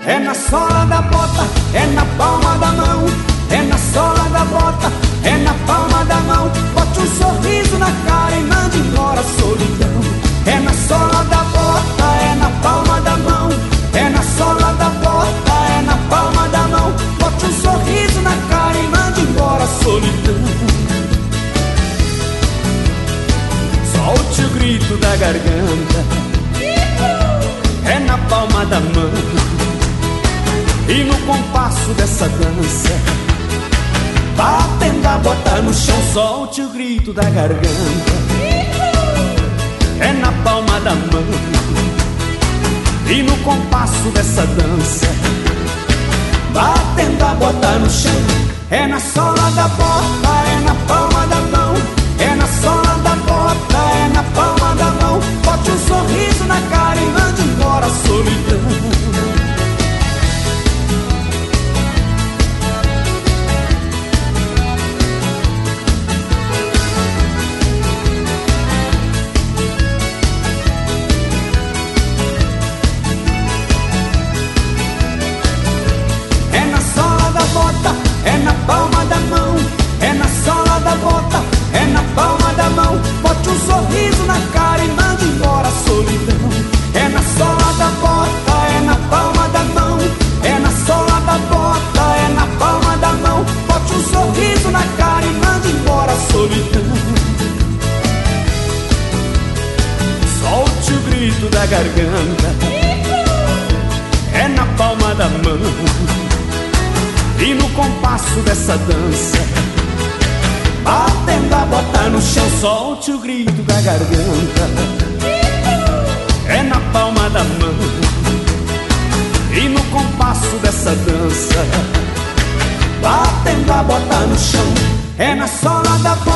é na sola da bota, é na palma da mão. É na sola da bota, é na palma da mão. Bote um sorriso na cara e mande embora a solidão. É na sola da bota, é na palma da mão. É na sola da bota, é na palma da mão. Bote um sorriso na cara e mande embora a solidão. Solte o grito da garganta, é na palma da mão. E no compasso dessa dança, batendo a bota no chão, solte o grito da garganta, é na palma da mão. E no compasso dessa dança, batendo a bota no chão, é na sola da bota, é na palma da mão. É na sola da bota, é na palma da mão. Bote um sorriso na cara e mande embora a solidão. É na palma da mão, é na sola da bota, é na palma da mão. Bote um sorriso na cara e mande embora a solidão. É na sola da bota, é na palma da mão. É na sola da bota, é na palma da mão. Bote um sorriso na cara e mande embora a solidão. Solte o grito da garganta, é na palma da mão. E no compasso dessa dança, batendo a bota no chão, solte o grito da garganta, é na palma da mão. E no compasso dessa dança, batendo a bota no chão, é na sola da bota.